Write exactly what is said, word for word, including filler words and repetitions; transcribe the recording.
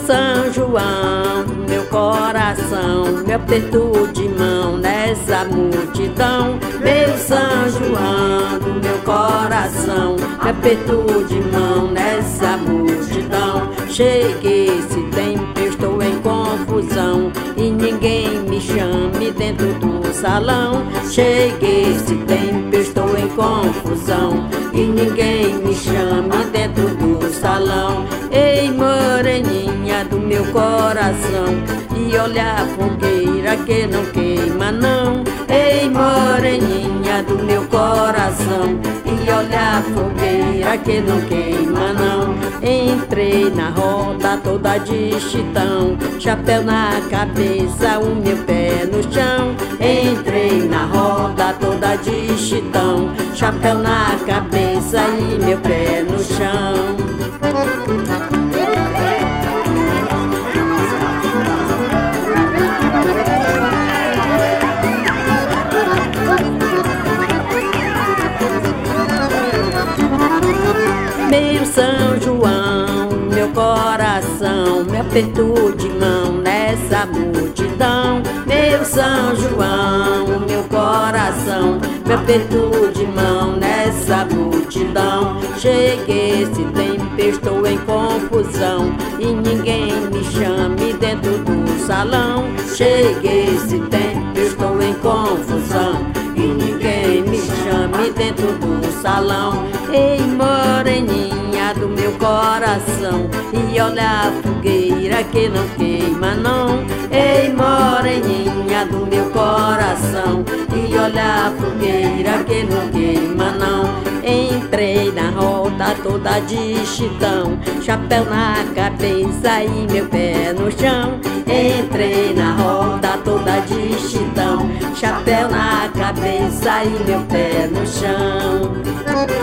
São João, meu coração, meu aperto de mão nessa multidão. Meu São João, do meu coração, meu aperto de mão nessa multidão. Cheguei esse tempo, eu estou em confusão e ninguém me chame dentro do salão. Cheguei esse tempo, eu estou em confusão e ninguém me chame dentro do salão. Ei, moreninha do meu coração, e olha a fogueira que não queima não. Ei, moreninha do meu coração, e olha a fogueira que não queima não. Entrei na roda toda de chitão, chapéu na cabeça, o meu pé no chão. Entrei na roda toda de chitão, chapéu na cabeça e meu pé no chão. Meu São João, meu coração, meu aperto de mão nessa multidão. Meu São João, meu coração, meu aperto de mão nessa multidão. Cheguei esse tempo, eu estou em confusão e ninguém me chame dentro do salão. Cheguei esse tempo, eu estou em confusão e ninguém me chame dentro do salão. Ei, moreninha do meu coração, e olha a fogueira que não queima não. Ei, moreninha do meu coração, e olha a fogueira que não queima não. Entrei na roda toda de chitão, chapéu na cabeça e meu pé no chão. Entrei na roda toda de chitão, chapéu na cabeça e meu pé no chão.